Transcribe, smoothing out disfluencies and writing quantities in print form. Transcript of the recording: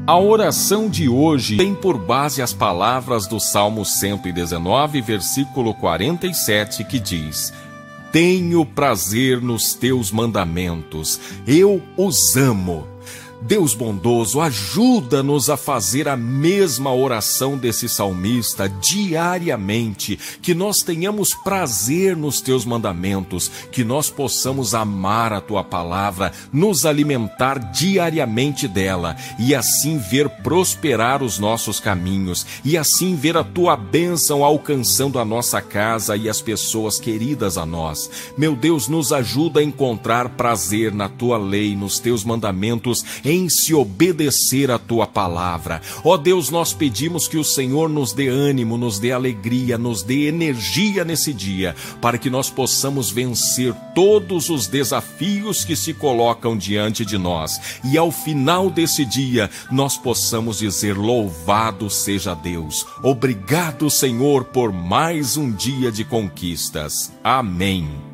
A oração de hoje tem por base as palavras do Salmo 119, versículo 47, que diz: Tenho prazer nos teus mandamentos, eu os amo. Deus bondoso, ajuda-nos a fazer a mesma oração desse salmista diariamente, que nós tenhamos prazer nos teus mandamentos, que nós possamos amar a tua palavra, nos alimentar diariamente dela e assim ver prosperar os nossos caminhos e assim ver a tua bênção alcançando a nossa casa e as pessoas queridas a nós. Meu Deus, nos ajuda a encontrar prazer na tua lei, nos teus mandamentos, em se obedecer à tua palavra. Ó Deus, nós pedimos que o Senhor nos dê ânimo, nos dê alegria, nos dê energia nesse dia, para que nós possamos vencer todos os desafios que se colocam diante de nós. E ao final desse dia, nós possamos dizer: louvado seja Deus. Obrigado, Senhor, por mais um dia de conquistas. Amém.